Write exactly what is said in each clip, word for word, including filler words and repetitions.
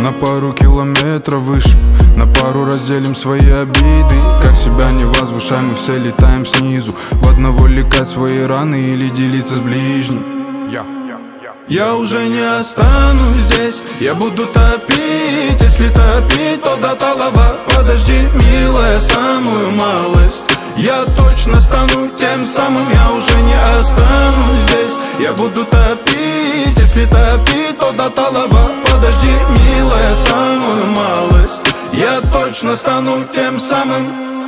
на пару километров выше, на пару разделим свои обиды. Как себя не возвышаем, мы все летаем снизу. В одного лекать свои раны или делиться с ближним. Я уже не останусь здесь, я буду топить. Если топить, то до талого. Подожди, милая, самую малость. Я точно стану тем самым. Я уже не останусь здесь, я буду топить. Если топить, то до талого. Подожди, милая, самую малость. Я точно стану тем самым.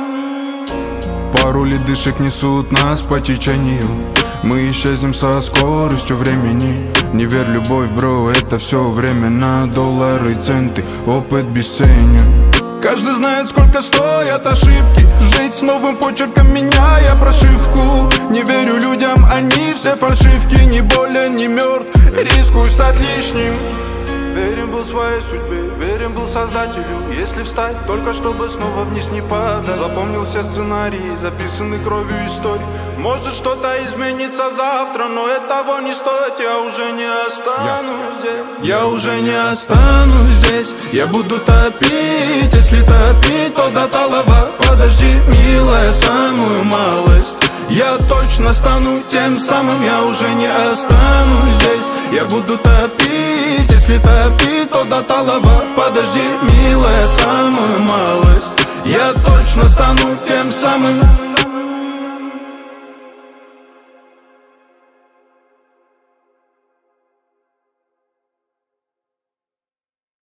Пару ледышек несут нас по течению. Мы исчезнем со скоростью времени. Не верь, любовь, бро, это все временно. Доллары, центы, опыт бесценен. Каждый знает, сколько стоят ошибки. Жить с новым почерком, меняя прошивку. Не верю людям, они все фальшивки. Ни болен, ни мертв, рискую стать лишним. Верен был своей судьбе, верен был создателю. Если встать, только чтобы снова вниз не падать. Запомнил все сценарии, записанные кровью истории. Может, что-то изменится завтра, но этого не стоит. Я уже не останусь здесь. Я уже не останусь здесь. Я буду топить. Если топить, то до талого. Подожди, милая, самую малость. Я точно стану тем самым. Я уже не останусь здесь. Я буду топить. Если топить, то до талого. Подожди, милая, самую малость. Я точно стану тем самым.